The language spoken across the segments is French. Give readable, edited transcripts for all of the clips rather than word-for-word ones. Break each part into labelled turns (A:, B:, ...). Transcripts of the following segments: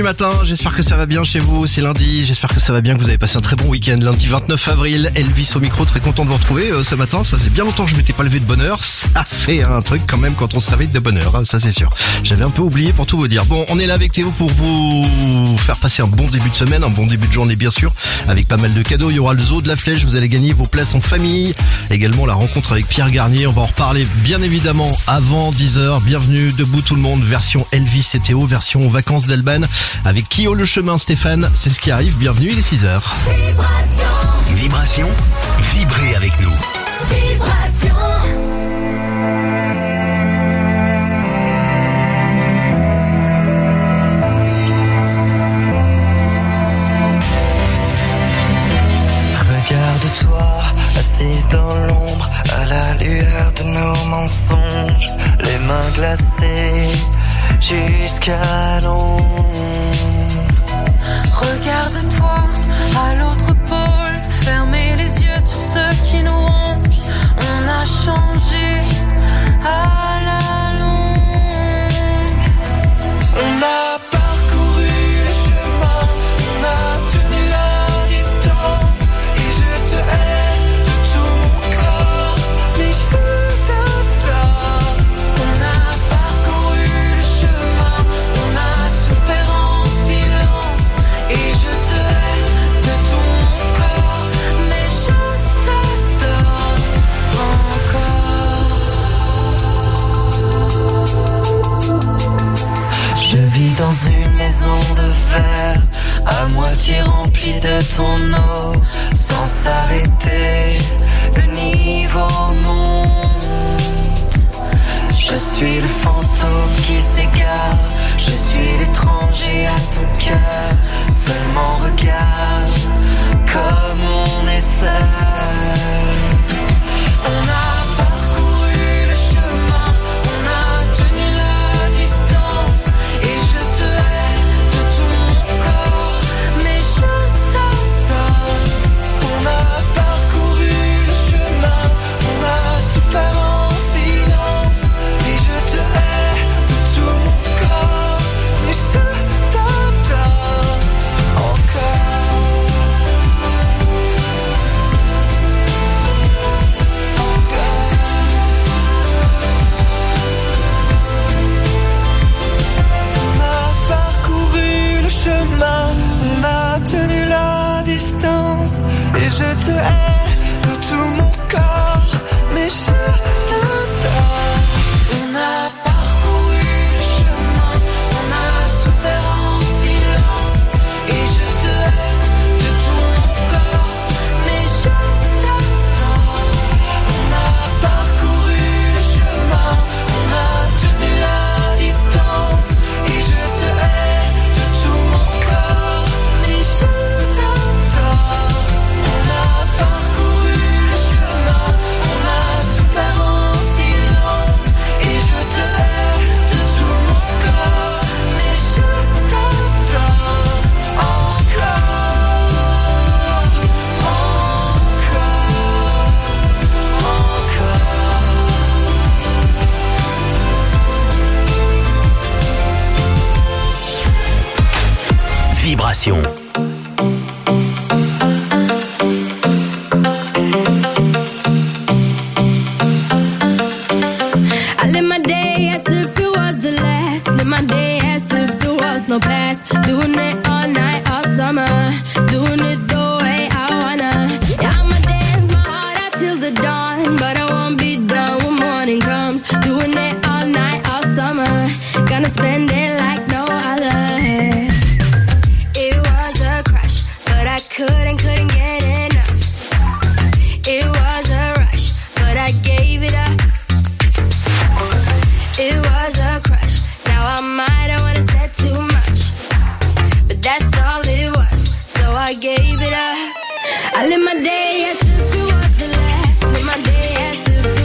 A: du matin, j'espère que ça va bien chez vous, c'est lundi, j'espère que ça va bien, que vous avez passé un très bon week-end. Lundi 29 avril, Elvis au micro, très content de vous retrouver ce matin. Ça faisait bien longtemps que je m'étais pas levé de bonne heure, ça fait un truc quand même quand on se réveille de bonne heure, hein, ça c'est sûr. J'avais un peu oublié pour tout vous dire. Bon, on est là avec Théo pour vous faire passer un bon début de semaine, un bon début de journée bien sûr, avec pas mal de cadeaux. Il y aura le zoo de la Flèche, vous allez gagner vos places en famille, également la rencontre avec Pierre Garnier, on va en reparler bien évidemment avant 10h. Bienvenue debout tout le monde, version Elvis et Théo, version vacances d'Alban, avec Kyo le chemin Stéphane, c'est ce qui arrive, bienvenue, il est 6h.
B: Vibration, vibrez avec nous.
C: Vibration.
D: Regarde-toi, assise dans l'ombre, à la lueur de nos mensonges, les mains glacées jusqu'à l'ombre.
E: Regarde-toi à l'autre pôle, fermez les yeux sur ceux qui nous rongent. On a changé à la longue.
D: On a parcouru le chemin, on a tenu la distance, et je te hais de tout mon corps, mais je t'adore.
E: On a parcouru le chemin, on a souffert en silence, et je te hais de tout mon corps, mais je t'adore encore.
D: Je vis dans une maison de verre, à moitié remplie de ton eau, sans s'arrêter, le niveau monte. Je suis le fantôme qui s'égare, je suis l'étranger à ton cœur. Seulement regarde comme on est seul.
E: On a parcouru le chemin, on a tenu la distance, et je te hais de tout mon corps, mais je t'adore.
D: On a parcouru le chemin, on a souffert en silence, et je te hais de tout mon corps, mais je t'adore encore. On a parcouru le chemin, on a tenu la distance, et je te hais de tout mon corps, mais je t'adore.
E: On a parcouru le chemin, on a souffert en silence, et je te hais de tout mon corps, mais je t'adore.
D: On a parcouru le chemin, on a tenu la distance, et je te hais de tout mon corps, mais je t'adore. On a parcouru le chemin, on a souffert en silence, et je te hais de tout mon corps, mais je t'adore encore,
B: Vibration.
C: I live my day as if it was the last. Live my day as if there was no past. Doing it all night, all summer. Doing it the way I wanna. Yeah, I'ma dance my heart out till the dawn, but I won't be done when morning comes. Doing it all night, all summer. Gonna spend it like no other. It was a crush, but I couldn't get enough. It was a rush, but I gave it up. It was a crush. Now I might have wanna said too much, but that's all it was. So I gave it up. I live my day as if it was the last. Live my day as if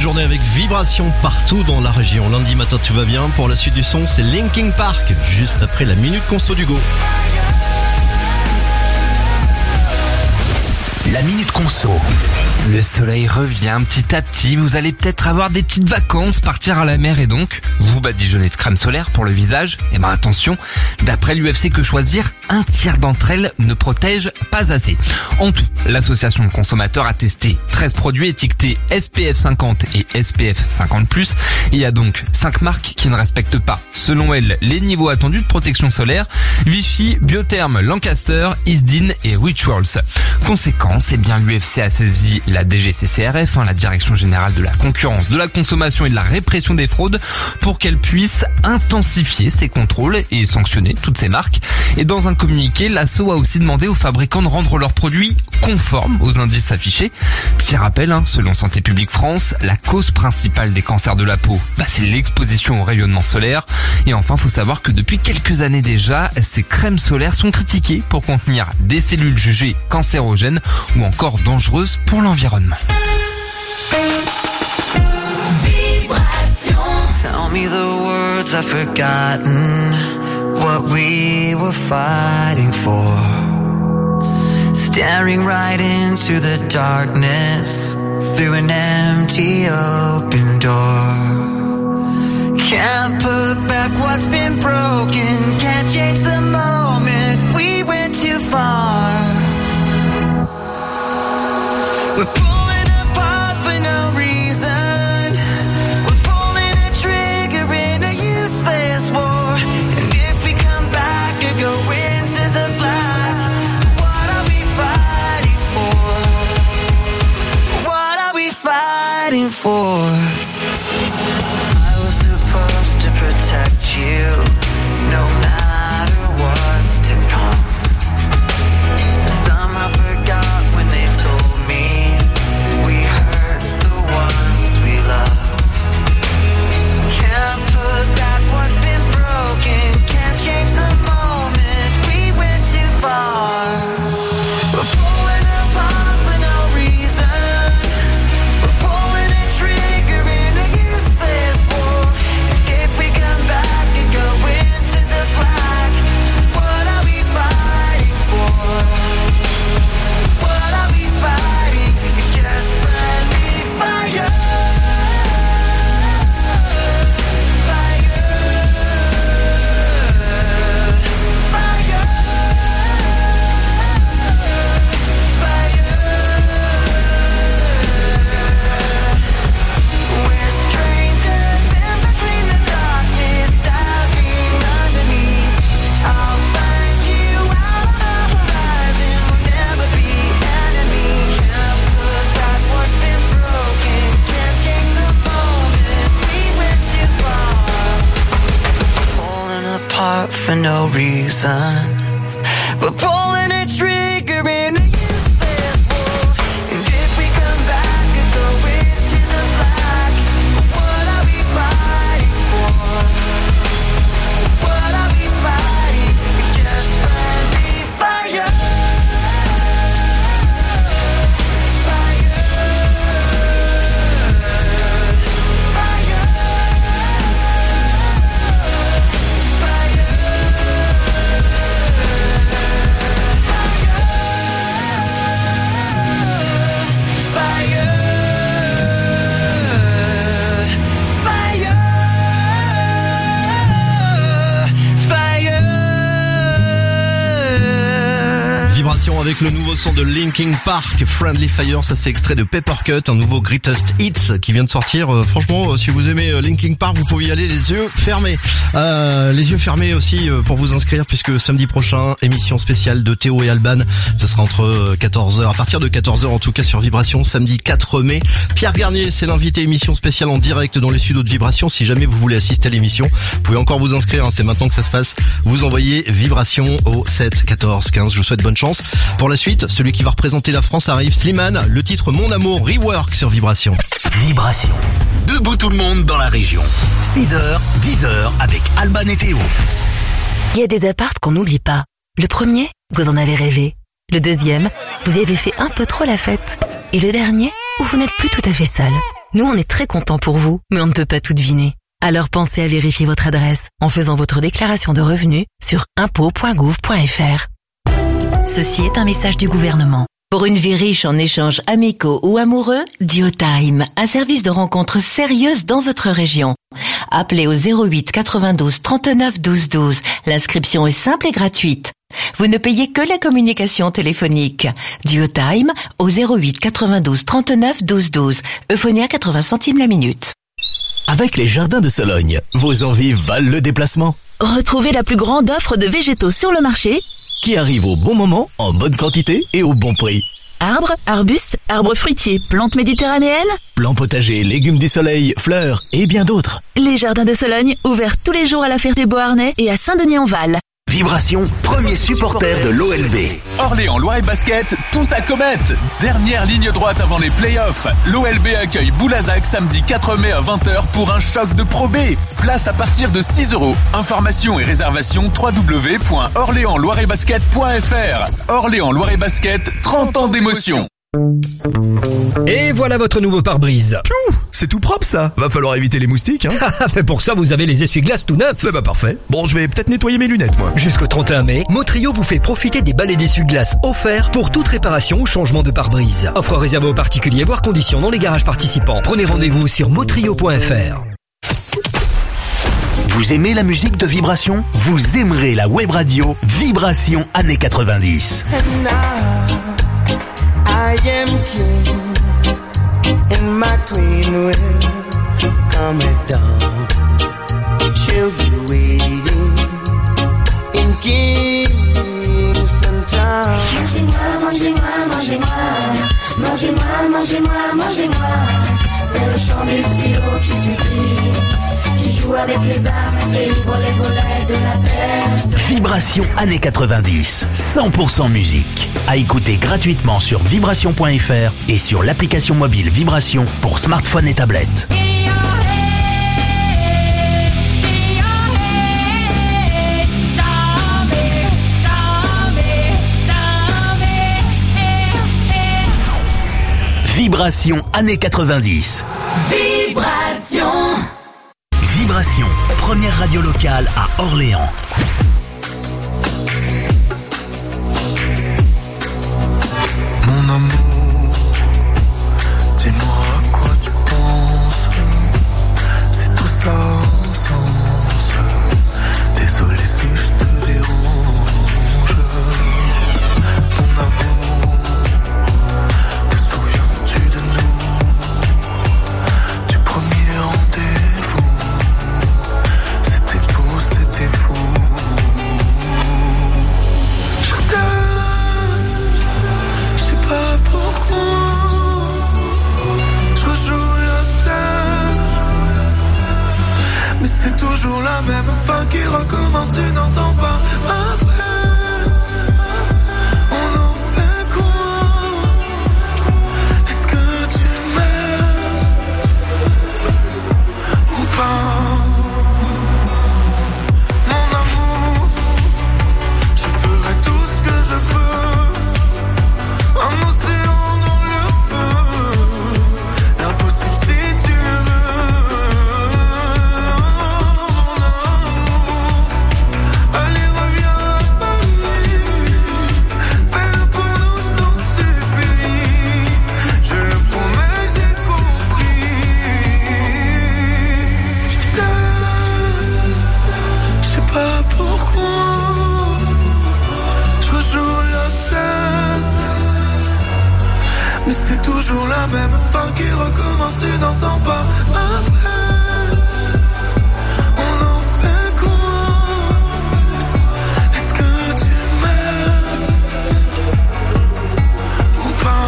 A: journée avec vibration partout dans la région. Lundi matin, tu vas bien. Pour la suite du son, c'est Linkin Park, juste après la Minute Conso d'Hugo.
B: La Minute Conso.
F: Le soleil revient petit à petit, vous allez peut-être avoir des petites vacances, partir à la mer et donc vous badigeonnez de crème solaire pour le visage. Et ben attention, d'après l'UFC Que Choisir, un tiers d'entre elles ne protègent pas assez. En tout, l'association de consommateurs a testé 13 produits étiquetés SPF 50 et SPF 50+. Il y a donc 5 marques qui ne respectent pas, selon elles, les niveaux attendus de protection solaire: Vichy, Biotherm, Lancaster, Isdin et Rituals. Conséquence, eh bien l'UFC a saisi la DGCCRF, la Direction Générale de la Concurrence, de la Consommation et de la Répression des Fraudes, pour qu'elle puisse intensifier ses contrôles et sanctionner toutes ces marques. Et dans un communiqué, l'ASSO a aussi demandé aux fabricants de rendre leurs produits conformes aux indices affichés. Petit rappel, selon Santé publique France, la cause principale des cancers de la peau, c'est l'exposition au rayonnement solaire. Et enfin, faut savoir que depuis quelques années déjà, ces crèmes solaires sont critiquées pour contenir des cellules jugées cancérogènes ou encore dangereuses pour l'environnement.
D: Tell me the words I've forgotten, what we were fighting for. Staring right into the darkness, through an empty open door. Can't put back what's been broken, can't change the moment we went too far. We're pulling apart for no reason. We're pulling a trigger in a useless war. And if we come back or go into the black, what are we fighting for? What are we fighting for? I was supposed to protect you, no matter what's to come. Somehow forgot when they told me we hurt the ones we love. Can't put back what's been broken, can't change the moment we went too far. We're pulling apart for no reason. We're pulling a trigger in a useless war. If we come back and go into the black, what are we fighting for? What are we fighting? It's just friendly fire. Fire. Fire. Fire. We're strangers in between the darkness, diving underneath. I'll find you out on the horizon. We'll never be enemies. Can't put back what's been broken, can't change the moment we went too far. Pulling apart for no reason. We're pulling a trigger in a useless war. And if we come back and go into the black, what are we fighting for? What are we fighting? It's just friendly fire. Fire.
A: Vibration avec le nouveau son de Linkin Park, Friendly Fire. Ça, c'est extrait de Papercut, un nouveau Greatest Hits qui vient de sortir. Franchement, si vous aimez Linkin Park, vous pouvez y aller les yeux fermés. Les yeux fermés aussi pour vous inscrire, puisque samedi prochain, émission spéciale de Théo et Alban. Ce sera entre 14h, à partir de 14h en tout cas sur Vibration, samedi 4 mai. Pierre Garnier, c'est l'invité, émission spéciale en direct dans les studios de Vibration. Si jamais vous voulez assister à l'émission, vous pouvez encore vous inscrire, c'est maintenant que ça se passe. Vous envoyez Vibration au 7 14 15. Je vous souhaite bonne chance. Pour la suite, celui qui va représenter la France arrive, Slimane, le titre Mon Amour Rework sur Vibration.
B: Vibration. Debout tout le monde dans la région. 6h, 10h avec Alban et Théo.
G: Il y a des apparts qu'on n'oublie pas. Le premier, vous en avez rêvé. Le deuxième, vous y avez fait un peu trop la fête. Et le dernier, où vous n'êtes plus tout à fait seul. Nous, on est très contents pour vous, mais on ne peut pas tout deviner. Alors pensez à vérifier votre adresse en faisant votre déclaration de revenus sur impôts.gouv.fr. Ceci est un message du gouvernement. Pour une vie riche en échanges amicaux ou amoureux, Duotime, un service de rencontres sérieuses dans votre région. Appelez au 08 92 39 12 12. L'inscription est simple et gratuite. Vous ne payez que la communication téléphonique. Duotime au 08 92 39 12 12. Euphonia 80 centimes la minute.
B: Avec les jardins de Sologne, vos envies valent le déplacement.
H: Retrouvez la plus grande offre de végétaux sur le marché.
B: Qui arrive au bon moment, en bonne quantité et au bon prix.
H: Arbres, arbustes, arbres fruitiers, plantes méditerranéennes.
B: Plants potagers, légumes du soleil, fleurs et bien d'autres.
H: Les jardins de Sologne, ouverts tous les jours à la Ferté-Beauharnais et à Saint-Denis-en-Val.
B: Vibration, premier supporter de l'OLB.
I: Orléans Loire et Basket, tous à Comète. Dernière ligne droite avant les playoffs. L'OLB accueille Boulazac samedi 4 mai à 20h pour un choc de Pro B. Place à partir de 6 €. Informations et réservations www.orléansloiretbasket.fr. Orléans Loire et Basket, 30 ans d'émotion.
J: Et voilà votre nouveau pare-brise.
A: C'est tout propre ça. Va falloir éviter les moustiques, hein.
J: Mais pour ça, vous avez les essuie-glaces tout neufs.
A: Bah parfait. Bon, je vais peut-être nettoyer mes lunettes, moi.
J: Jusqu'au 31 mai, Motrio vous fait profiter des balais d'essuie-glaces offerts pour toute réparation ou changement de pare-brise. Offre réservée aux particuliers, voire conditions dans les garages participants. Prenez rendez-vous sur motrio.fr.
B: Vous aimez la musique de Vibration ? Vous aimerez la web radio Vibration années 90.
D: I am king, and my queen will come at dawn. She'll be waiting in Kingston Town.
C: Mangez-moi, mangez-moi, mangez-moi. Mangez-moi, mangez-moi, mangez-moi. C'est le chant des silos qui supplie, qui joue avec les armes et ouvre les volets de la Perse.
B: Vibration années 90, 100% musique. À écouter gratuitement sur vibration.fr et sur l'application mobile Vibration pour smartphone et tablette. Vibration années 90.
E: Vibration.
B: Vibration, première radio locale à Orléans.
D: Mon amour, dis-moi à quoi tu penses. C'est tout ça sans sens. Désolé si je te dérange. Mon amour, te souviens-tu de nous? Du premier rendez-vous. C'était beau, c'était fou. Je t'aime, je sais pas pourquoi. Je rejoue la scène, mais c'est toujours la même fin qui recommence. Tu n'entends pas ma peine. On en fait quoi? Est-ce que tu m'aimes ou pas? Mon amour, je ferai tout ce que je peux. Un océan dans le feu, l'impossible si tu le veux. Mon amour, allez reviens à Paris. Fais-le pour nous, je t'en supplie. Je le promets, j'ai compris. Je t'aime, je sais pas pourquoi. Je rejoue la scène, mais c'est toujours la même fin qui recommence. Tu n'entends pas ma peine. On en fait quoi? Est-ce que tu m'aimes ou pas?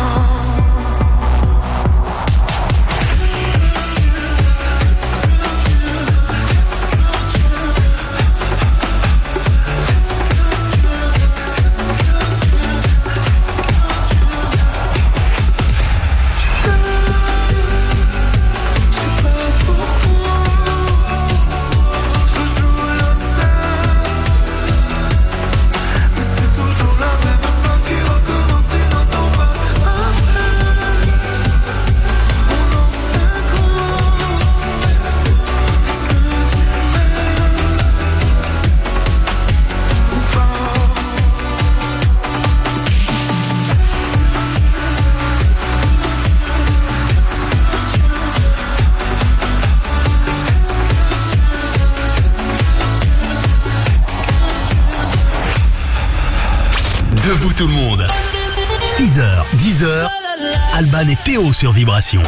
D: Je sais pas pourquoi.
B: Debout tout le monde. 6h, 10h, Alban et Théo sur Vibration.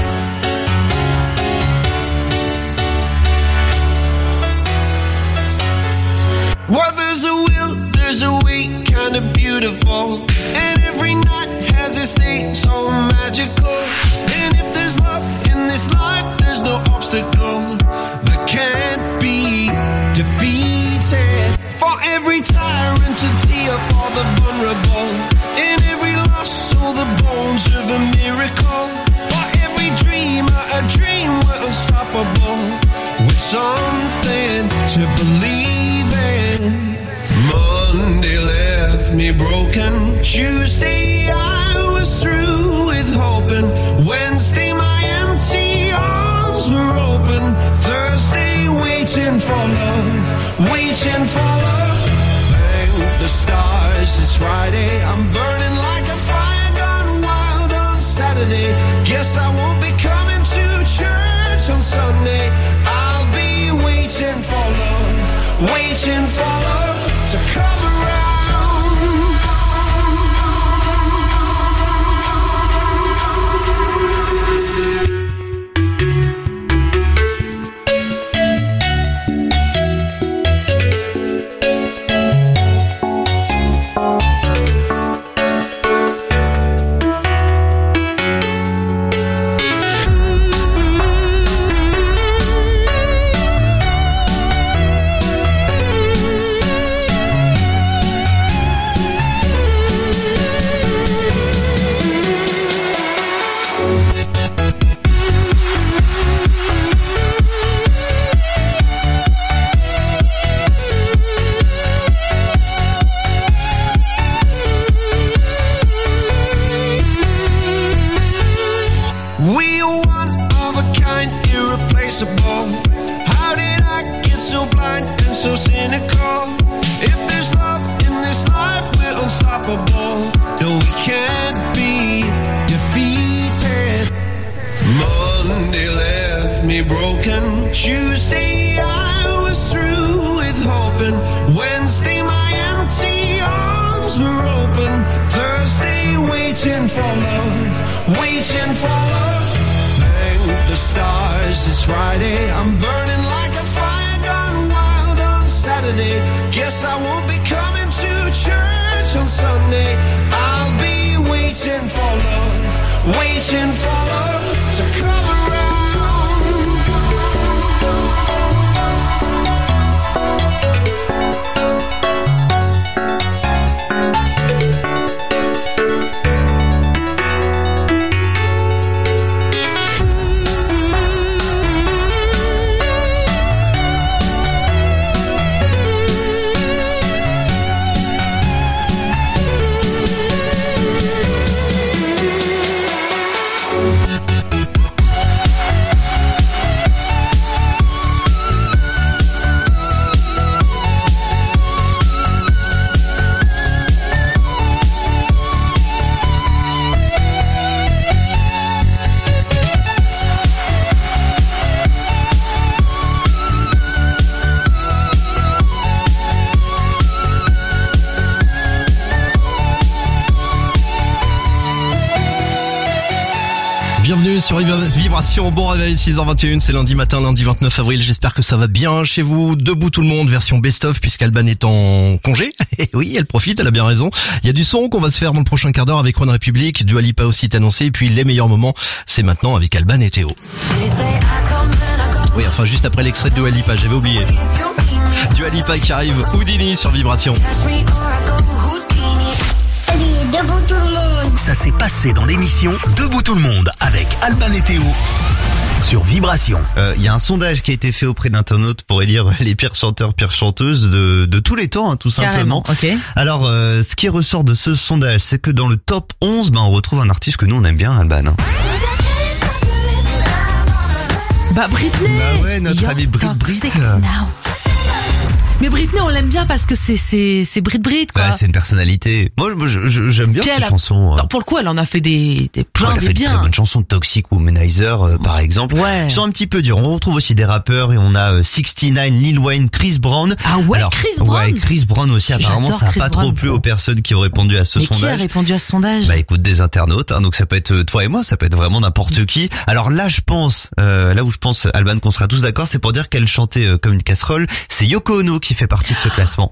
K: Well, there's a will, there's a way, kind of beautiful. And every night has its day, so magical. And if there's love in this life, there's no obstacle that can't be defeated. For every tyrant to tear for the vulnerable. In every loss, all the bones of a miracle. For every dreamer, a dream we're unstoppable. With something to believe in. Monday left me broken. Tuesday I was through with hoping. Wednesday my empty arms were open. Thursday waiting for love, waiting for love. Thank the stars, it's Friday. I'm burning like a fire gone wild on Saturday. Guess I won't be coming to church on Sunday. I'll be waiting for love, waiting for love to come around. We are one of a kind, irreplaceable. How did I get so blind and so cynical? If there's love in this life, we're unstoppable. No, we can't be defeated. Monday left me broken. Tuesday I was through with hoping. Wednesday my empty arms were open. Thursday waiting for love, waiting for love. Thank the stars, it's Friday. I'm burning like a fire gone wild on Saturday. Guess I won't be coming to church on Sunday. I'll be waiting for love, waiting for love to come around.
A: Bienvenue sur Vibration, bon réveil, 6h21, c'est lundi matin, lundi 29 avril, j'espère que ça va bien chez vous. Debout tout le monde, version best-of, puisqu'Alban est en congé. Et oui, elle profite, elle a bien raison. Il y a du son qu'on va se faire dans le prochain quart d'heure avec One Republic, Dua Lipa aussi est annoncé, et puis les meilleurs moments, c'est maintenant avec Alban et Théo. Oui, enfin juste après l'extrait de Dua Lipa, j'avais oublié. Dua Lipa qui arrive, Houdini sur Vibration.
C: Debout tout le monde.
B: Ça s'est passé dans l'émission Debout tout le monde avec Alban et Théo sur Vibration.
L: Il y a un sondage qui a été fait auprès d'internautes pour élire les pires chanteurs, pires chanteuses de tous les temps, hein, tout simplement.
M: Okay.
L: Alors, ce qui ressort de ce sondage, c'est que dans le top 11, on retrouve un artiste que nous on aime bien, Alban. Hein.
M: Bah Britney.
L: Bah ouais, notre ami Brit.
M: Mais Britney, on l'aime bien parce que c'est Brit, quoi.
L: Ouais, c'est une personnalité. Moi, j'aime bien ces chansons.
M: Non, pour le coup, elle en a fait des plein
L: elle a fait de très bonnes chansons, Toxic Womanizer, par exemple.
M: Ouais.
L: Ils sont un petit peu durs. On retrouve aussi des rappeurs et on a 69, Lil Wayne, Chris Brown.
M: Ah ouais, Chris Brown.
L: Ouais, Chris Brown aussi. Apparemment,
M: J'adore
L: ça a
M: Chris
L: pas
M: Brown.
L: trop plu aux personnes qui ont répondu à ce
M: Mais
L: sondage.
M: qui a répondu à ce sondage?
L: Bah écoute, des internautes, hein, donc ça peut être toi et moi, ça peut être vraiment n'importe qui. Alors là je pense, Alban, qu'on sera tous d'accord, c'est pour dire qu'elle chantait comme une casserole. C'est Yoko Ono qui fait partie de ce classement.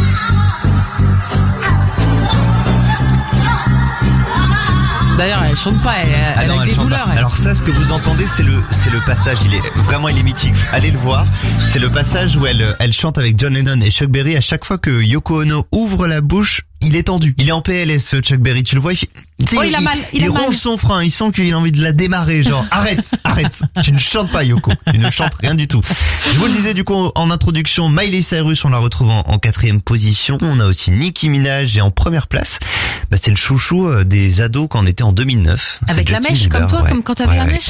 M: D'ailleurs, elle chante pas, elle a des douleurs. Elle.
L: Alors ça, ce que vous entendez, c'est le passage. Il est mythique. Allez le voir. C'est le passage où elle chante avec John Lennon et Chuck Berry. À chaque fois que Yoko Ono ouvre la bouche, il est tendu. Il est en PLS, Chuck Berry. Tu le vois.
M: Il a mal.
L: Il ronge son frein. Il sent qu'il a envie de la démarrer. Genre, arrête. Tu ne chantes pas, Yoko. Tu ne chantes rien du tout. Je vous le disais, du coup, en introduction, Miley Cyrus, on la retrouve en 4e position. On a aussi Nicki Minaj et en première place, bah, c'est le chouchou des ados quand on était en 2009.
M: Avec la mèche, comme toi, comme quand t'avais la mèche.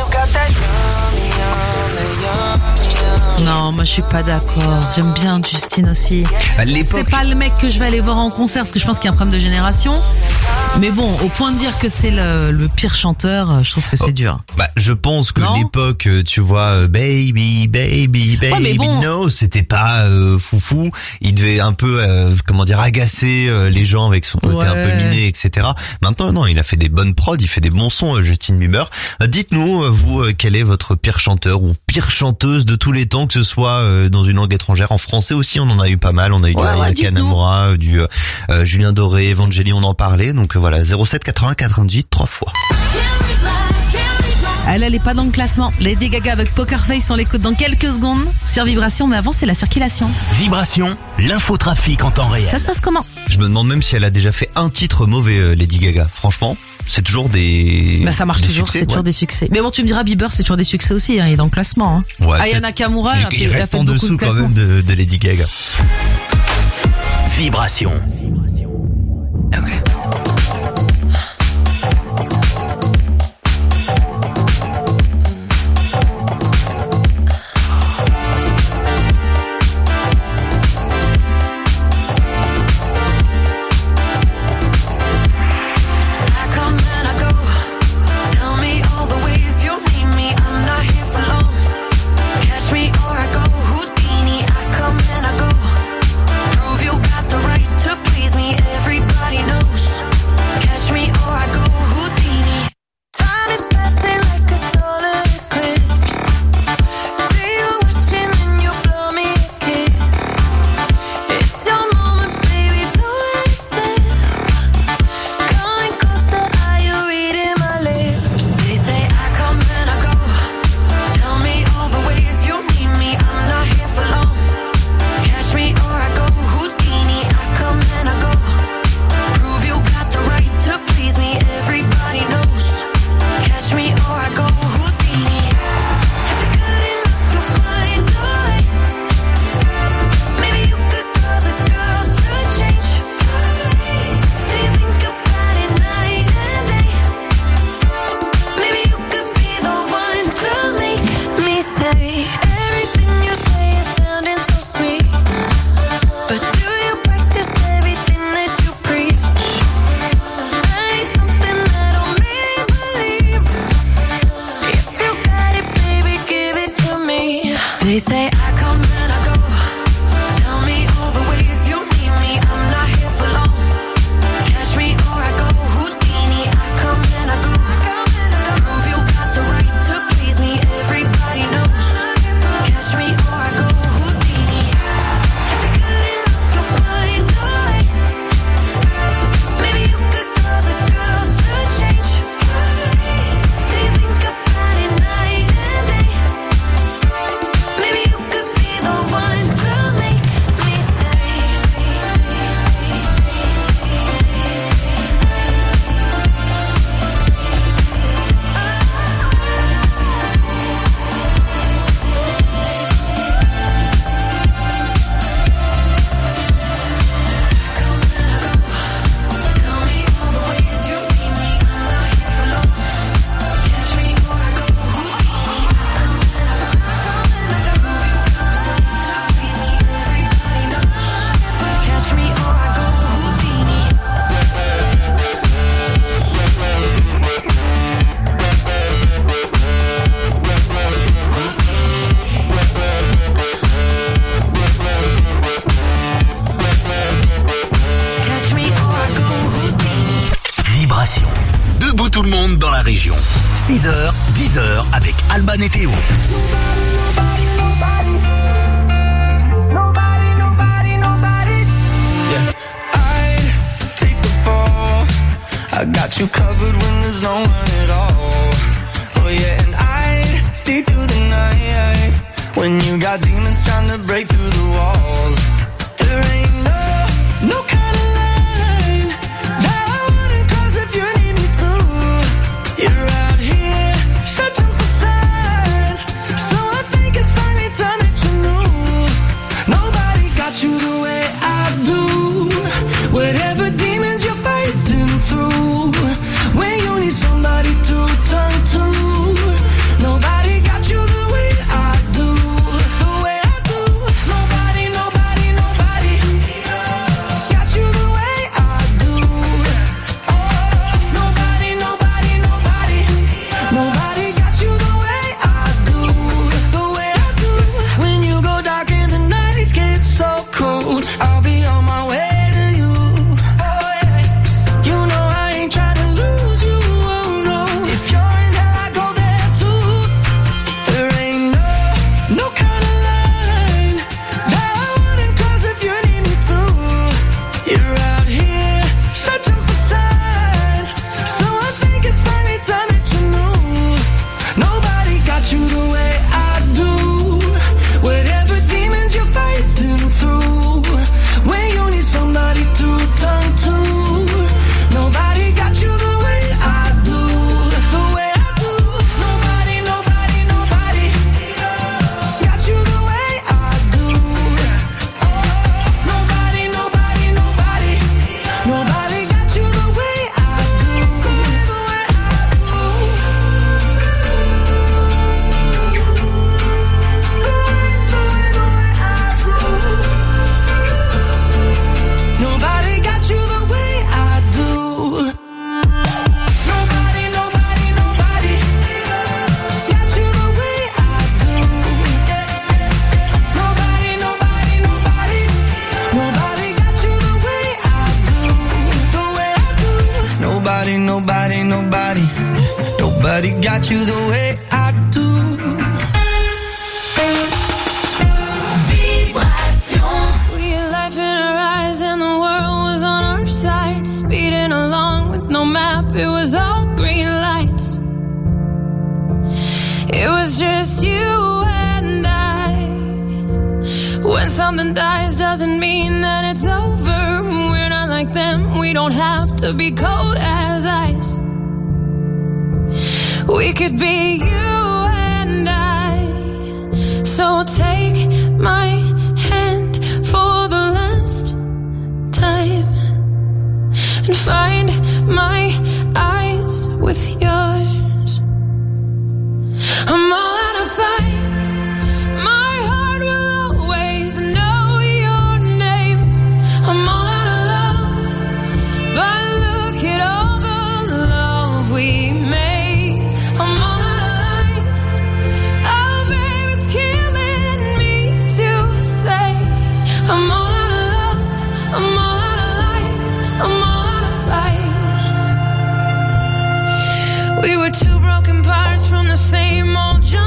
M: Non, moi je suis pas d'accord. J'aime bien Justin aussi. C'est pas le mec que je vais aller voir en concert parce que je pense qu'il y a un problème de génération. Mais bon, au point de dire que c'est le pire chanteur, je trouve que c'est dur.
L: Bah, je pense que l'époque, tu vois, baby, no, c'était pas foufou. Il devait un peu, agacer les gens avec son côté un peu miné, etc. Maintenant, non, il a fait des bonnes prods, il fait des bons sons, Justin Bieber. Dites-nous, vous, quel est votre pire chanteur ou pire chanteuse de tous les temps, que ce soit dans une langue étrangère, en français aussi, on en a eu pas mal. On a eu du Ayaka Nakamura, du Julien Doré, Evangélie, on en parlait. Donc voilà, 07 80 98 3 fois.
M: Elle est pas dans le classement. Lady Gaga avec Poker Face, on l'écoute dans quelques secondes sur Vibration, mais avant c'est la circulation.
B: Vibration, l'infotrafic en temps réel.
M: Ça se passe comment?
L: Je me demande même si elle a déjà fait un titre mauvais, Lady Gaga. Franchement, c'est toujours des...
M: Bah ça marche toujours,
L: succès,
M: c'est toujours des succès. Mais bon, tu me diras, Bieber, c'est toujours des succès aussi, hein, il est dans le classement. Hein.
L: Ouais,
M: Aya Nakamura,
L: il reste en dessous quand même de Lady Gaga.
B: Vibration.
L: Okay.
E: Please me
B: tout le monde dans la région. 6h, 10h avec Alban et Théo.
D: I got you covered when there's no one at all. Oh yeah, and I'd stay through the night when you got demons trying to break through the walls. There ain't no kind of line that I wouldn't cross if you need me to. You're out here searching for signs, so I think it's finally time that you knew. Nobody got you the way I do. Whatever demons you're fighting through, when you need somebody to turn to, nobody got you the way I do, the way I do. Nobody got you the way I do. Oh, nobody got you the way I do, the way I do. When you go dark and the nights get so cold, I'll be on my way. Nobody got you the way I do.
E: We had life in our eyes and the world was on our side. Speeding along with no map, it was all green lights. It was just you and I. When something dies doesn't mean that it's over. We're not like them, we don't have to be cold as ice. We could be you and I. So take my hand for the last time and find my eyes with yours. I'm all out of fight. My heart will always know your name. I'm all out of love, but look at all the love we made. I'm all out of life. Oh, babe, it's killing me to say. I'm all out of love. I'm all out of life. I'm all out of fight. We were two broken parts from the same old jungle.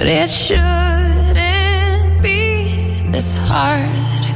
E: but it shouldn't be this hard.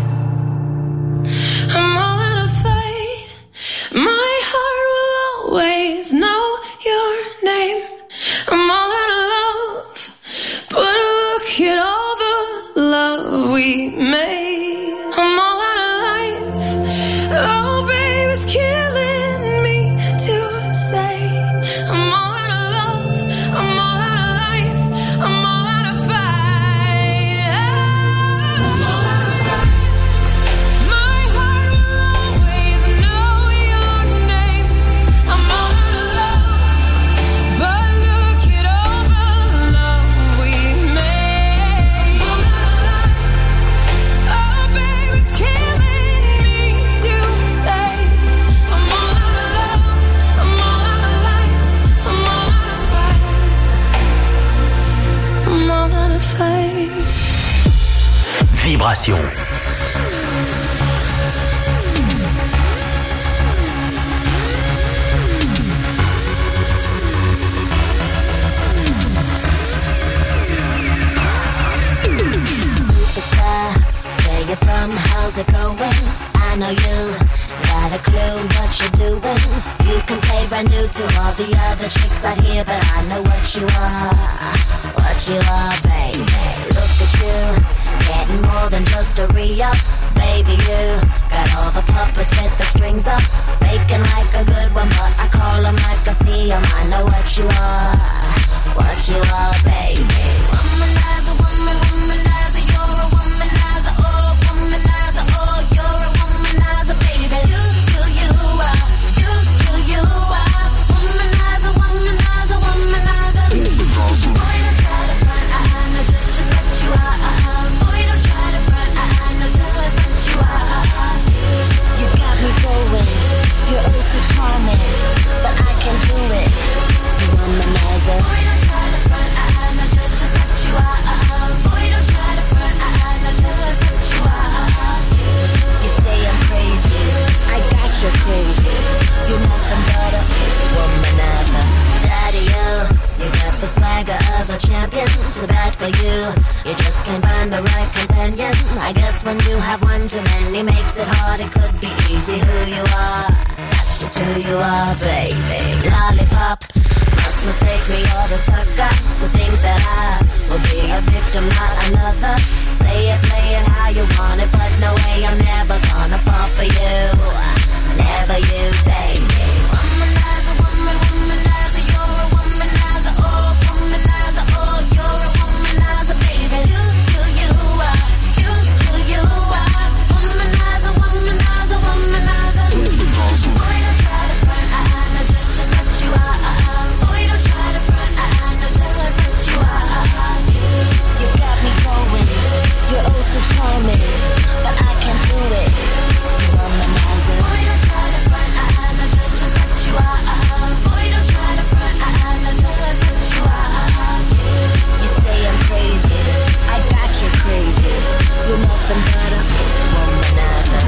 E: I'm all out of fight. My heart will always know your name. I'm all out of love, but look at all the love we made. I'm all out of life. Oh, babe, it's killing me to say. I'm all out of love. I'm all out of life. I'm all out of fight. I'm all out of fight. My heart will always know your name. I'm all out of love, but look at all the love we made. I'm all out of life. Oh, babe, it's killing me to say. I'm all out of love. I'm all out of life. I'm all out of fight. I'm all out of fight.
B: Vibration.
N: Superstar, where you from? How's it going? I know you got a clue what you're doing. You can play brand new to all the other chicks out here, but I know what you are, baby. Look at you, getting more than just a re-up. Baby, you got all the puppets with the strings up, faking like a good one, but I call them like I see them. I know what you are, baby. Womanizer, womanizer, you're a womanizer, oh, womanizer, oh, you're a womanizer, baby. You are, you are, womanizer, womanizer, womanizer. Boy, don't try to front, I know just what you are. Boy, don't try to front, I know just what you are. You got me going, you're oh so charming, but I can do it. You womanizer. Boy, don't try to front, I know just what you are. Boy, don't try to front, I know just what you are. You say I'm crazy, I got you crazy. You're nothing but a womanizer. Daddy, you got the swagger of a champion. Too bad for you, you just can't find the right companion. I guess when you have one too many makes it hard. It could be easy who you are. That's just who you are, baby. Lollipop, must mistake me or the sucker to think that I will be a victim, not another. Say it, play it how you want it, but no way, I'm never gonna fall for you. Never you, baby. Womanizer, womanizer, you're a womanizer, oh, womanizer, oh, you're a womanizer, baby. You are, you are, womanizer, womanizer, womanizer. Boy, don't try to front, I know just what you are. Boy, don't try to front, I know just what you are. You got me going, you're oh so charming, but I can't do it. You womanizer. Boy, don't try to front, I know just what you are. Boy, don't try to front, I know just what you are. You say I'm crazy, I got you crazy. You're nothing but a womanizer.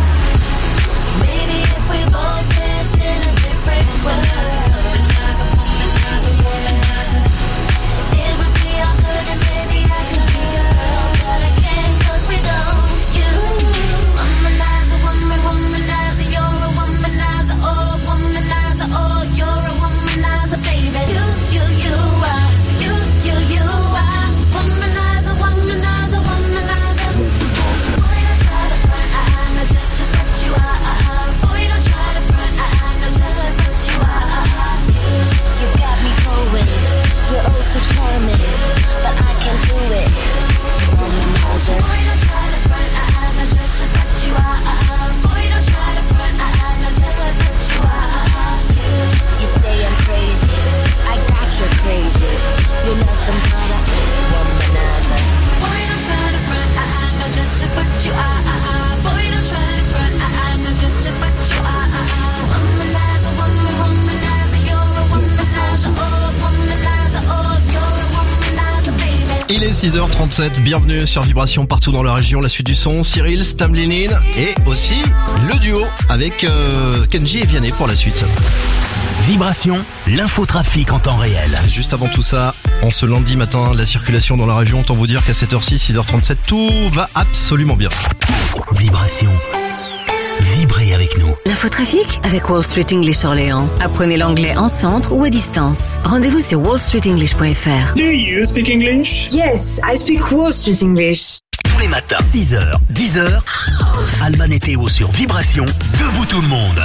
N: Maybe if we both lived in a different world, womanizer, womanizer, it would be all good and maybe I could be a girl, but I can't 'cause we don't. You womanizer, womanizer, you're a womanizer, oh, womanizer, oh, you're a womanizer, baby. You are, you are, womanizer, womanizer, womanizer. Boy, don't try to front, I know just what you are. Boy, don't try to front, I know just what you are. You got me going, you're oh so charming, but I can't do it. You womanizer. Boy, don't try to front, I know just what you are. Boy, don't try to front, I know just what you are. You say I'm crazy, I got you crazy. You're nothing but a womanizer. Boy, don't try to front, I know just what you are. Boy, don't try to front, I know just what you are. Womanizer, womanizer, you're a womanizer, oh, womanizer, oh, you're a womanizer, baby.
A: Il est 6h37, bienvenue sur Vibration partout dans la région. La suite du son, Cyril, Stamlinin et aussi le duo avec Kenji et Vianney pour la suite.
B: Vibration, l'infotrafic en temps réel.
A: Juste avant tout ça, En ce lundi matin, la circulation dans la région, autant vous dire qu'à 7h06, 6h37, tout va absolument bien.
B: Vibration. Vibrez avec nous.
G: L'infotrafic avec Wall Street English Orléans. Apprenez l'anglais en centre ou à distance. Rendez-vous sur wallstreetenglish.fr.
O: Do you speak English?
P: Yes, I speak Wall Street English.
B: Tous les matins, 6h, 10h, Alban et Théo sur Vibration, debout tout le monde.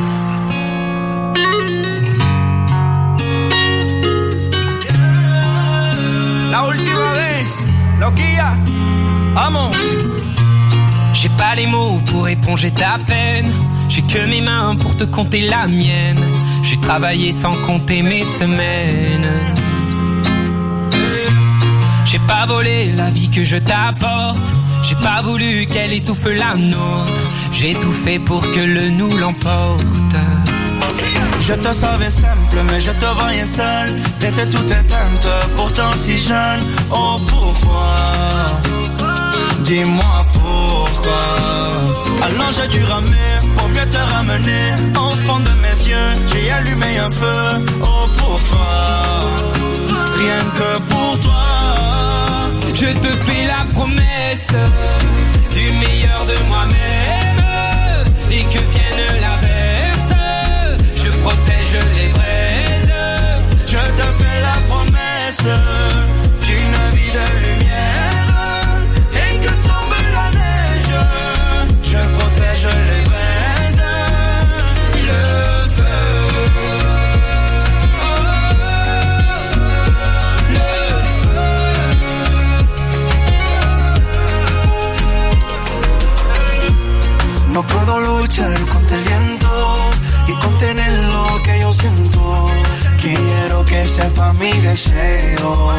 D: La última vez, loquilla, vamos.
Q: J'ai pas les mots pour éponger ta peine. J'ai que mes mains pour te compter la mienne. J'ai travaillé sans compter mes semaines. J'ai pas volé la vie que je t'apporte. J'ai pas voulu qu'elle étouffe la nôtre. J'ai tout fait pour que le nous l'emporte.
D: Je te savais simple, mais je te voyais seul. T'étais toute éteinte, pourtant si jeune. Oh pourquoi? Dis-moi pourquoi. Alors j'ai dû ramer pour mieux te ramener. Au fond de mes yeux, j'ai allumé un feu. Oh pour toi, rien que pour toi.
Q: Je te fais la promesse du meilleur de moi-même. Et que vienne l'averse, je protège les braises.
D: Je te fais la promesse d'une vie de lumière. Et que tombe la neige, je protège les braises. Le feu, le feu. No puedo luchar contra el viento y contener lo que yo siento. Quiero que sepa mi deseo.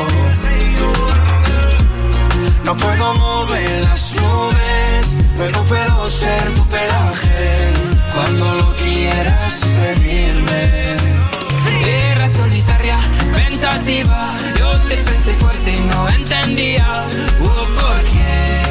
D: No puedo mover las nubes, pero puedo ser tu pelaje cuando lo quieras pedirme.
Q: Era solitaria, pensativa. Yo te pensé fuerte y no entendía. ¿Por qué?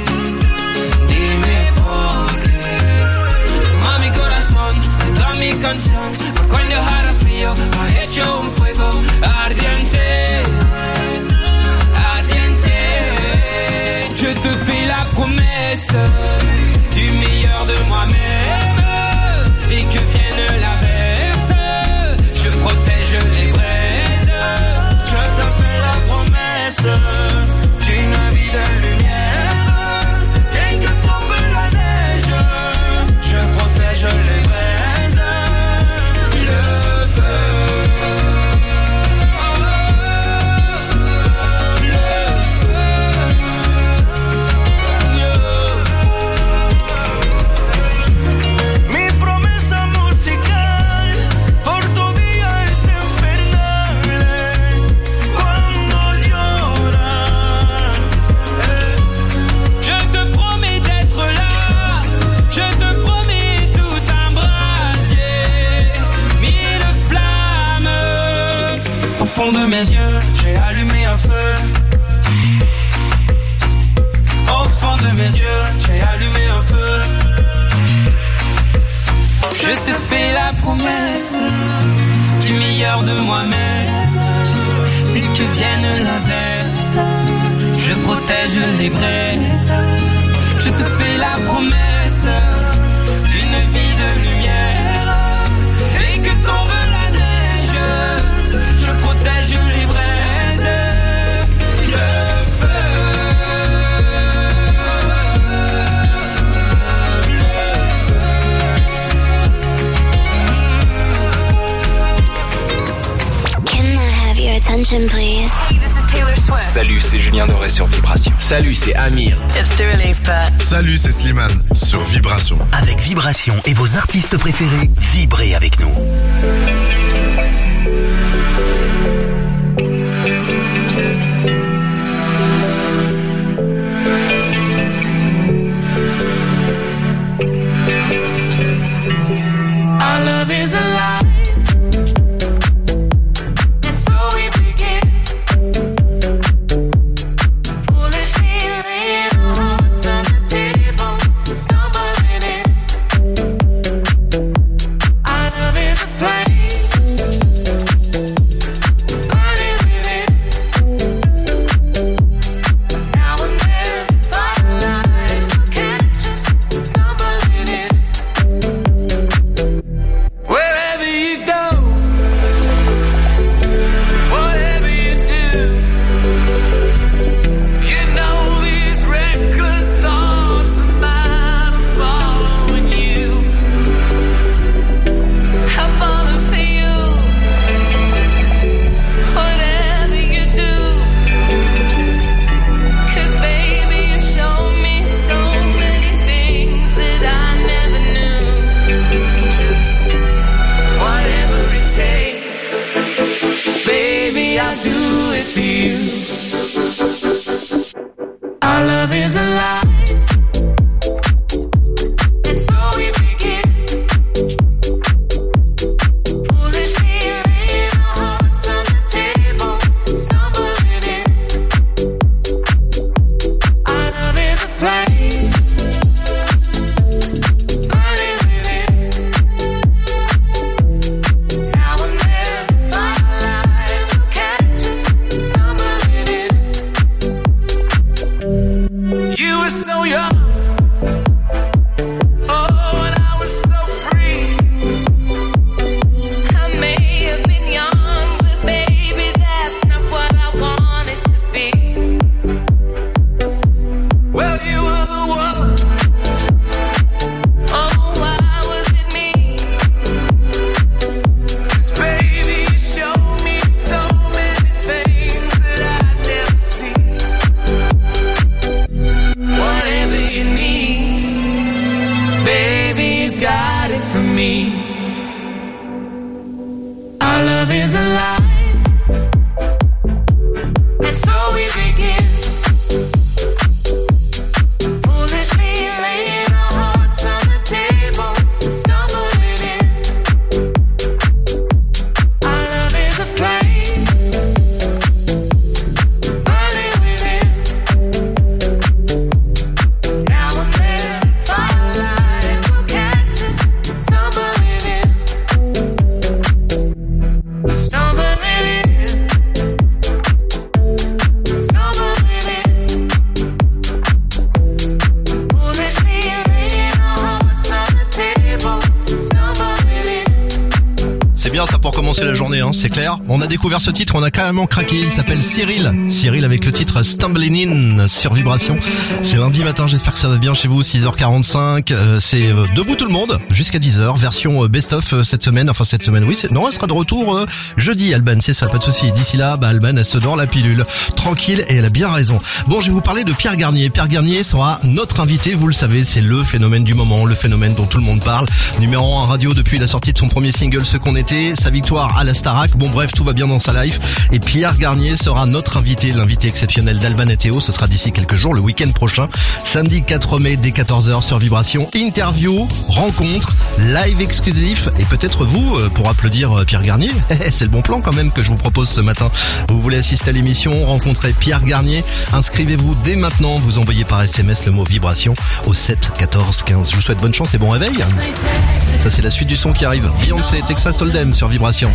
Q: Dime por qué. Toma mi corazón, toda mi canción. Por cuando hará frío, ha hecho un fuego ardiente. Ardiente. Je te fais la promesse du meilleur de moi-même. Et que vienne l'averse, je protège les braises.
D: Je te fais la promesse d'une vie de lumière. Et que tombe la neige, je protège les braises. Le feu, le feu. Mi promesa musical por tu día es infernal. Cuando lloras,
Q: Je te promets d'être là. Je te promets tout un brasier. Mille flammes.
D: au fond de mes yeux, j'ai allumé un feu. Au fond de mes yeux, j'ai allumé un feu.
Q: Je te fais la promesse du meilleur de moi-même. Et que vienne l'averse, je protège les braises. Je te fais la promesse d'une vie de lumière. Et que tombe la neige, je protège les braises. Le feu,
N: Can I have your attention, please?
R: Hey, this is Taylor Swift.
S: Salut, c'est Julien Doré sur Vibration.
T: Salut, c'est Amir.
R: It's Dua Lipa.
U: Salut, c'est Slimane sur Vibration.
B: Avec Vibration et vos artistes préférés, vibrez avec nous.
D: Our love is alive. And so we begin. Foolishly laying our hearts on the table, stumbling in. Our love is a flame.
Q: Our love is alive. And so we begin. Foolishly laying our hearts on the table, stumbling in. Our love is a flame, burning within. Now and then, firelight will catch us, stumbling in.
K: You were so young. Oh, and I was so free.
Q: I may have been young, but baby, that's not what I wanted to be.
K: Well, you were the one.
Q: Oh, why was it me?
K: 'Cause baby, you showed me so many things that I'd never seen.
Q: Whatever you need, baby, you got it from me. Our love is alive, and so we begin. Foolishly laying our hearts on the table, stumbling in. Our love is a flame, burning within. Now and then, firelight will catch us, stumbling in. Stumbling in. Stumbling in. Foolishly laying our hearts on the table, stumbling in.
A: C'est bien ça pour commencer la journée, hein, c'est clair. On a découvert ce titre, on a carrément craqué. Il s'appelle Cyril. Cyril avec le titre Stumbling In sur Vibration. C'est lundi matin, j'espère que ça va bien chez vous. 6h45, c'est Debout tout le monde jusqu'à 10h. Version best-of cette semaine. Enfin cette semaine, oui. Non, elle sera de retour jeudi, Alban. C'est ça, pas de souci. D'ici là, Alban, elle se dort la pilule. Tranquille et elle a bien raison. Bon, je vais vous parler de Pierre Garnier. Pierre Garnier sera notre invité. Vous le savez, c'est le phénomène du moment, le phénomène dont tout le monde parle. Numéro 1 radio depuis la sortie de son premier single Ce qu'on était, sa victoire à la Starac. Bon bref, tout va bien dans sa life. Et Pierre Garnier sera notre invité, l'invité exceptionnel d'Alban et Théo. Ce sera d'ici quelques jours, le week-end prochain. Samedi 4 mai dès 14h sur Vibration. Interview, rencontre, live exclusif et peut-être vous pour applaudir Pierre Garnier. C'est le bon plan quand même que je vous propose ce matin. Vous voulez assister à l'émission, rencontrer Pierre Garnier? Inscrivez-vous dès maintenant. Vous envoyez par SMS le mot Vibration au 7 14 15. Je vous souhaite bonne chance et bon réveil. Ça c'est la suite du son qui arrive. Beyoncé, Texas Hold'em sur Vibration.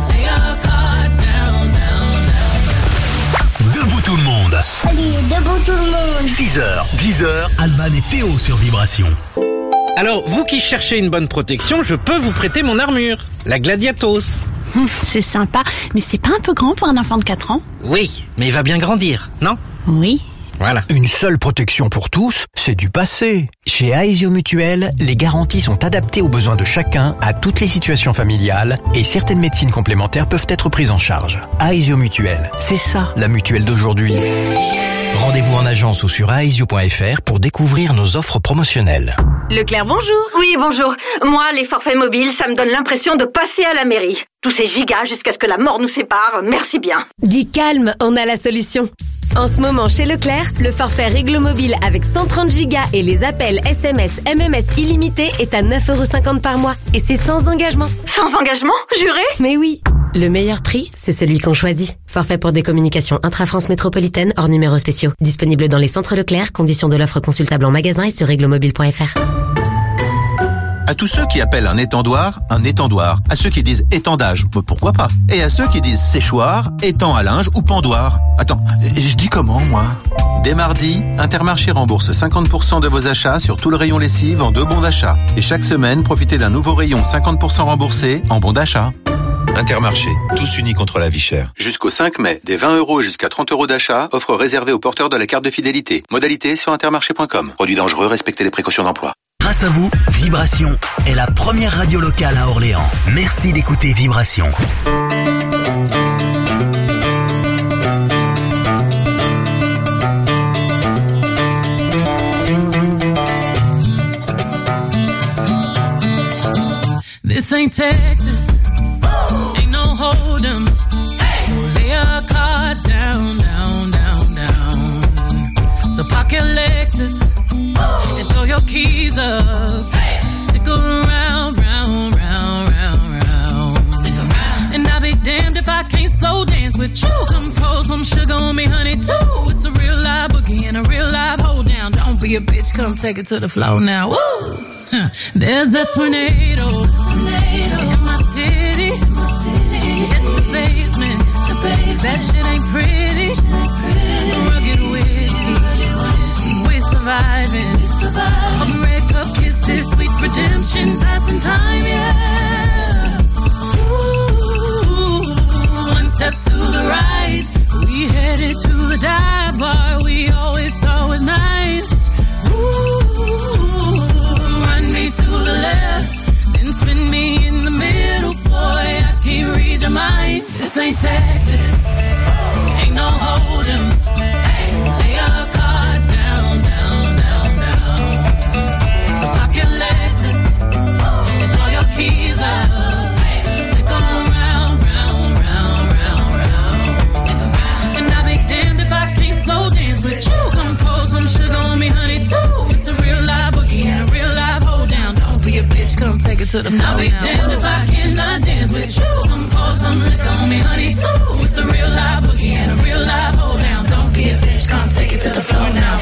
B: Debout tout le monde.
O: Allez, debout tout le monde.
B: 6h, 10h, Alban et Théo sur Vibration.
T: Alors, vous qui cherchez une bonne protection, je peux vous prêter mon armure, la Gladiatos.
V: C'est sympa, mais c'est pas un peu grand pour un enfant de 4 ans?
T: Oui, mais il va bien grandir, non?
V: Oui.
T: Voilà.
W: Une seule protection pour tous, c'est du passé. Chez Aesio Mutuel, les garanties sont adaptées aux besoins de chacun, à toutes les situations familiales, et certaines médecines complémentaires peuvent être prises en charge. Aesio Mutuel, c'est ça la mutuelle d'aujourd'hui. Rendez-vous en agence ou sur aesio.fr pour découvrir nos offres promotionnelles.
X: Leclerc, bonjour. Oui, bonjour. Moi, les forfaits mobiles, ça me donne l'impression de passer à la mairie. Tous ces gigas jusqu'à ce que la mort nous sépare, merci bien.
Y: Dis calme, on a la solution. En ce moment, chez Leclerc, le forfait Réglo Mobile avec 130 gigas et les appels SMS, MMS illimités est à 9,50€ par mois. Et c'est sans engagement.
X: Sans engagement, juré?
Y: Mais oui. Le meilleur prix, c'est celui qu'on choisit. Forfait pour des communications intra-France métropolitaine hors numéros spéciaux. Disponible dans les centres Leclerc, conditions de l'offre consultable en magasin et sur réglomobile.fr.
Z: À tous ceux qui appellent un étendoir. À ceux qui disent étendage, pourquoi pas? Et à ceux qui disent séchoir, étang à linge ou pendoir. Attends, je dis comment, moi? Dès mardi, Intermarché rembourse 50% de vos achats sur tout le rayon lessive en 2 bons d'achat. Et chaque semaine, profitez d'un nouveau rayon 50% remboursé en bons d'achat. Intermarché, tous unis contre la vie chère. Jusqu'au 5 mai, des 20€ et jusqu'à 30€ d'achat, offre réservée aux porteurs de la carte de fidélité. Modalité sur intermarché.com. Produit dangereux, respectez les précautions d'emploi.
B: Grâce à vous, Vibration est la première radio locale à Orléans. Merci d'écouter Vibration.
Q: This ain't Texas, ain't no hold 'em. So lay your cards down, down,
C: with you. Come pour some sugar on me, honey, too. It's a real live boogie and a real live hold down. Don't be a bitch, come take it to the floor now. Woo! There's a tornado in my city. Hit the basement. That shit ain't pretty. Rugged whiskey. We're surviving. A red cup kisses, sweet redemption, passing time, yeah. Ooh, one step to the right. We headed to the dive bar we always thought was nice. Ooh, run me to the left, then spin me in the middle, boy. I can't read your mind. This ain't Texas, ain't no hold'em. Hey, lay your cards down, down, down, down. So park your Lexus and throw your keys up. Stick around, round, round, round, round. And I'll be damned if I can't slow dance with you. Come pour some sugar on me, honey, too. It's a real live boogie and a real live hold down. Don't be a bitch, come take it to the floor. I'll be damned if I cannot dance with you. Come pour some liquor on me, honey, too. It's a real live boogie and a real live hold down. Don't be a bitch, come take it to the floor now.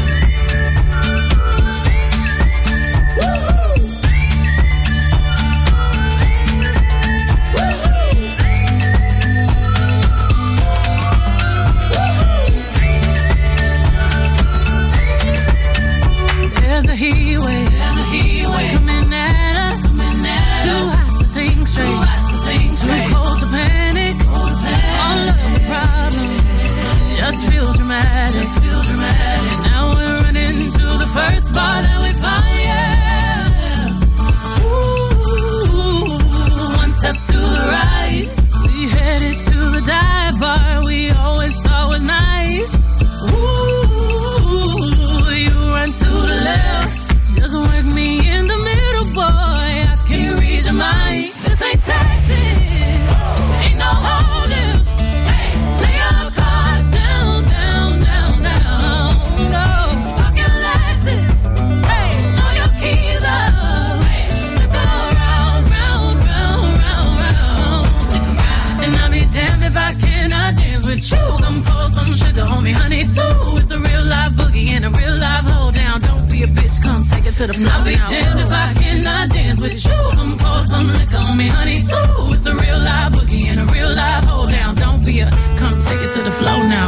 C: There's a heat wave coming at us. Too hot to think straight, too cold to panic. All of the problems just feel dramatic. Now we're running to the first bar that we find, yeah. Ooh, one step to the right. We headed to the dive bar we always thought was nice. Ooh, you run to the left, just work me in the middle, boy. I can't read your mind. This ain't Texas, ain't no hold'em. Hey, lay your cards down, down, down, down. No, pocket Lexus. Hey, throw your keys up. Stick around, round, round, round, round. Stick around. And I'll be damned if I cannot dance with you. Come pour some sugar on me, honey, too. It's a real live boogie and a real live hold down. Don't be a bitch, come take it to the floor. I'll be damned if I cannot dance with you. Come pour some liquor on me, honey, too. It's a real live boogie and a real live hold down. Don't be a, come take it to the floor now.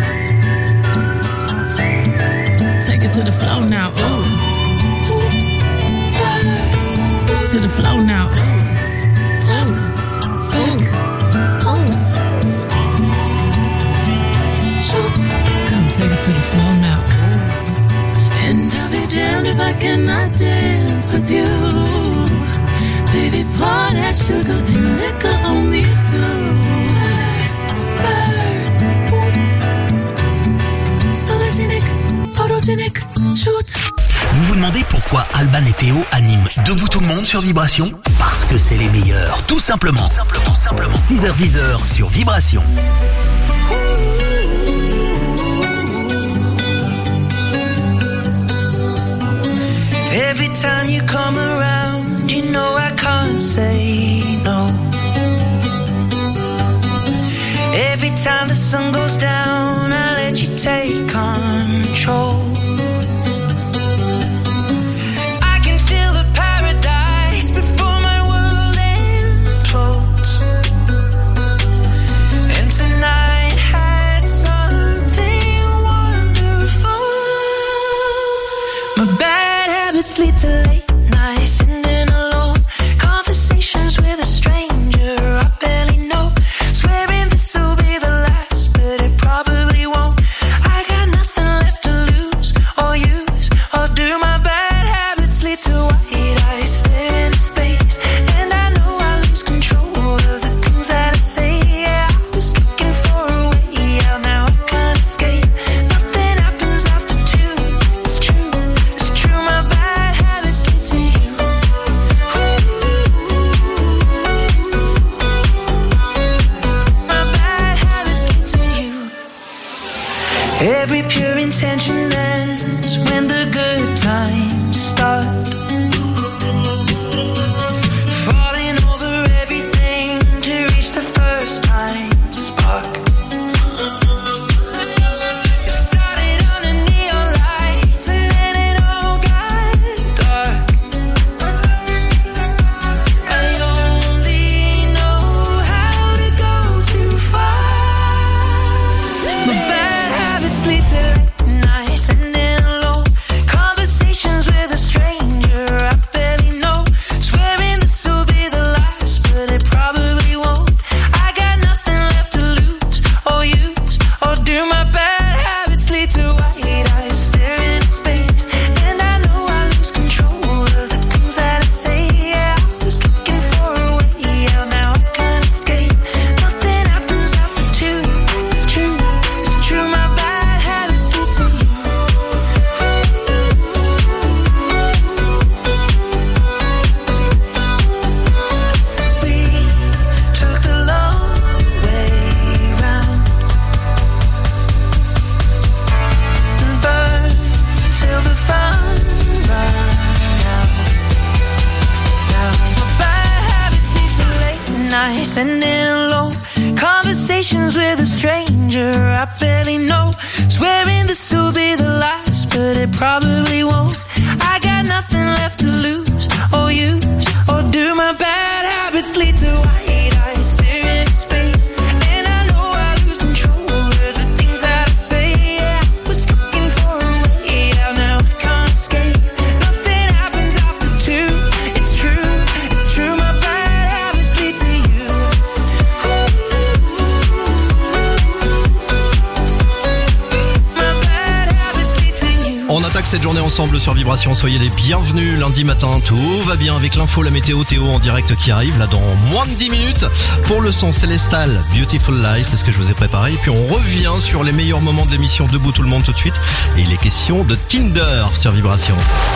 C: Take it to the floor now. Ooh. Oops, spurs. To the floor now. Tap, think, oops. Shoot, come take it to the floor now. And I'll be damned if I cannot dance with you. Baby, pour that sugar and liquor on me too. Spurs, boots, sologenic, photogenic, shoot.
B: Vous vous demandez pourquoi Alban et Théo animent Debout tout le monde sur Vibration? Parce que c'est les meilleurs, tout simplement. 6h-10h sur Vibration.
D: Every time you come around, you know I can't say no. Every time the sun goes down, I let you take control. I can feel the paradise before my world implodes. And tonight had something wonderful. My bad habits lead to late nights, sitting alone. Conversations with a stranger I barely know. Swearing this will be the last, but it probably won't. I got nothing left to lose or use or do. My bad habits lead to white eyes stare into space, and I know I lose control of the things that I say. Yeah, I was looking for a way out, now I can't escape. Nothing happens after two. It's true, it's true. My bad habits lead to you. My bad habits lead to you. Every pure intention ends when the good times start. Falling over everything to reach the first time spark. sending alone. Conversations with a stranger I barely know. Swearing this will be the last, but it probably won't. I got nothing left to lose or use, or do my bad habits lead to white eyes staring into space? And I know I lose control of the things that I say. Yeah, I was looking for a way out, now I can't escape. Nothing happens after two. It's true, my bad habits lead to you. My bad habits lead to you.
A: On attaque cette journée ensemble sur Vibration, soyez les bienvenus. Lundi matin, tout va bien avec l'info, la météo, Théo en direct qui arrive là dans moins de 10 minutes. Pour le son Célestal, Beautiful Lies, c'est ce que je vous ai préparé. Et puis on revient sur les meilleurs moments de l'émission Debout tout le monde tout de suite. Et il est question de Tinder sur Vibration.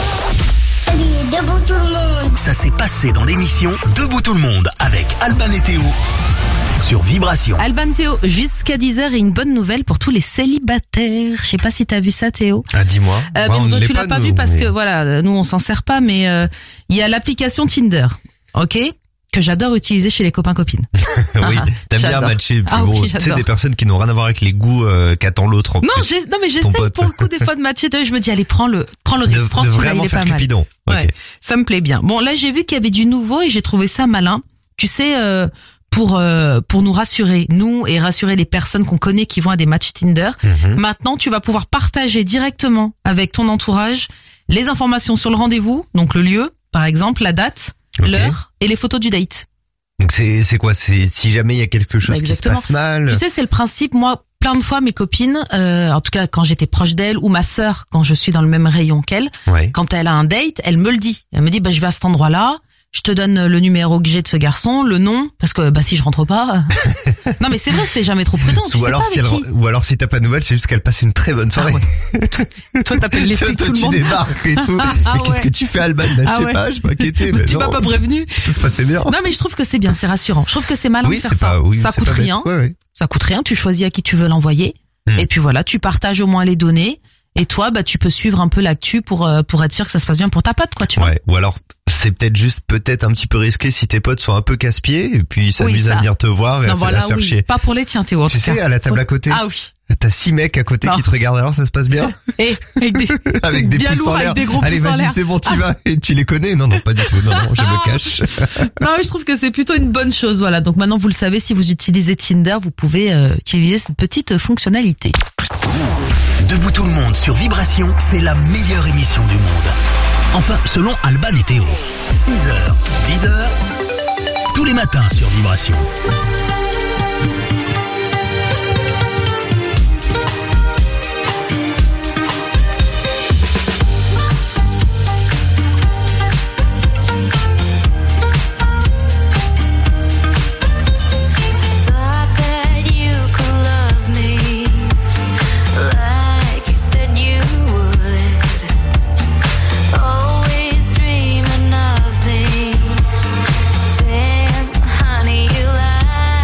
O: Allez, debout tout le monde.
B: Ça s'est passé dans l'émission Debout tout le monde avec Alban et Théo sur Vibration.
F: Alban, Théo, jusqu'à 10h et une bonne nouvelle pour tous les célibataires. Je sais pas si t'as vu ça, Théo.
U: Ah, dis-moi.
F: Bien, toi, tu l'as pas vu parce que voilà, nous on s'en sert pas, mais il y a l'application Tinder, ok, que j'adore utiliser chez les copains-copines.
U: Oui, t'aimes bien matcher.
F: Ah,
U: bon,
F: oui,
U: tu sais, des personnes qui n'ont rien à voir avec les goûts qu'attend l'autre.
F: Non, mais j'essaye pour le coup des fois de matcher. Je me dis, allez, prends le risque, prends celui-là, il est pas mal.
U: Cupidon.
F: Ouais, ça me plaît bien. Bon, là, j'ai vu qu'il y avait du nouveau et j'ai trouvé ça malin. Tu sais, pour nous rassurer, nous, et rassurer les personnes qu'on connaît qui vont à des matchs Tinder. Maintenant, tu vas pouvoir partager directement avec ton entourage les informations sur le rendez-vous, donc le lieu, par exemple, la date, l'heure et les photos du date.
U: Donc c'est quoi? C'est si jamais il y a quelque chose qui se passe mal.
F: Tu sais, c'est le principe. Moi, plein de fois, mes copines, en tout cas quand j'étais proche d'elle, ou ma sœur, quand je suis dans le même rayon qu'elle, quand elle a un date, elle me le dit. Elle me dit, je vais à cet endroit-là. Je te donne le numéro que j'ai de ce garçon, le nom, parce que si je rentre pas. Non mais c'est vrai, c'était jamais trop prudent.
U: Ou alors si t'as pas de nouvelles, c'est juste qu'elle passe une très bonne soirée.
F: Toi t'appelles les flics, tout le monde.
U: Tu débarques et tout. Mais qu'est-ce que tu fais, Alban? Je sais pas, je m'inquiétais.
F: Tu m'as pas prévenu.
U: Tout se passait bien.
F: Non mais je trouve que c'est bien, c'est rassurant. Je trouve que c'est malin de faire ça. Ça coûte rien. Ça coûte rien. Tu choisis à qui tu veux l'envoyer. Et puis voilà, tu partages au moins les données. Et toi, tu peux suivre un peu l'actu pour être sûr que ça se passe bien pour ta pote, quoi, tu vois.
U: Ou alors, c'est peut-être un petit peu risqué si tes potes sont un peu casse-pieds et puis s'amusent à venir te voir et à faire chier.
F: Pas pour les tiens, Théo.
U: Tu sais, à la table à côté.
F: Ah oui.
U: T'as 6 mecs à côté qui te regardent, alors ça se passe bien? Avec des pouces en l'air. Allez, vas-y, c'est bon, t'y vas. Et tu les connais? Non, pas du tout. Non, je me cache.
F: Non, je trouve que c'est plutôt une bonne chose, voilà. Donc maintenant, vous le savez, si vous utilisez Tinder, vous pouvez utiliser cette petite fonctionnalité.
B: Debout tout le monde sur Vibration, c'est la meilleure émission du monde. Enfin, selon Alban et Théo. 6h, 10h, tous les matins sur Vibration.
D: Honey, you lie.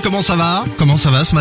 A: comment ça va? Comment ça va ce matin?